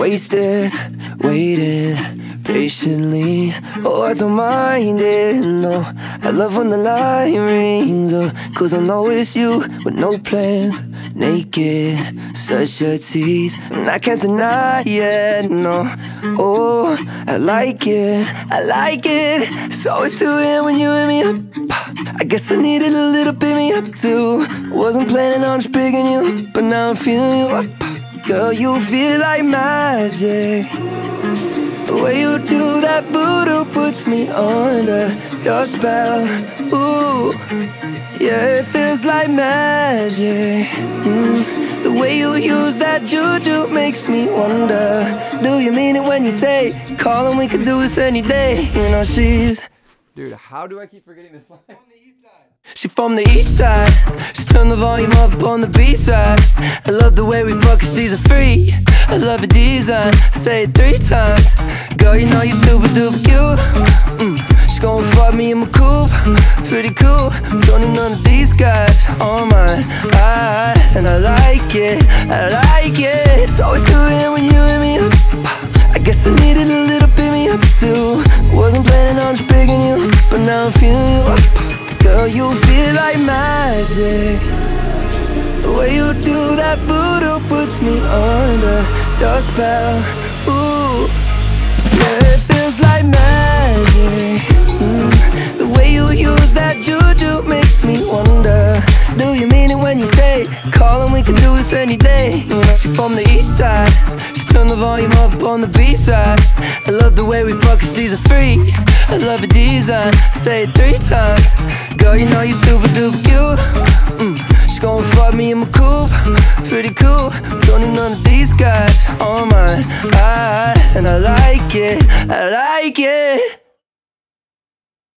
wasted, waiting patiently. Oh, I don't mind it, no. I love when the line rings, cause I know it's you with no plans. Naked, such a tease, and I can't deny it, no. Oh, I like it. So it's 2 a.m. when you hit me up. I guess I needed a little pick me up too. Wasn't planning on just picking you, but now I'm feeling you up. Girl, you feel like magic. The way you do that voodoo puts me under your spell. Ooh, yeah, it feels like magic. The way you use that juju makes me wonder, do you mean it when you say, call and we could do this any day? You know she's... Dude, how do I keep forgetting this line? She from the east side. Just turn the volume up on the B-side. I love the way we fuck, cause she's a freak. I love her design, say it 3 times. Girl, you know you super duper cute. She's gon' fuck me in my coupe. Pretty cool, don't need none of these guys on mine. And I like it. So it's 2 a.m. when you hit me up. I guess I needed a little pick me up too. Wasn't planning on just picking you, but now I'm feeling you up. Girl, you feel like magic. The way you do that voodoo puts me under your spell. Ooh, yeah, it feels like magic. The way you use that juju makes me wonder, do you mean it when you say, call and we can do this any day? You know she from the east side. Just turn the volume up on the B-side. I love the way we fuck, cause she's a freak. I love her design, say it 3 times. Girl, you know you super duper cute. She's gon' fuck me in my coupe. Pretty cool, don't need none of these guys on mine. And I like it.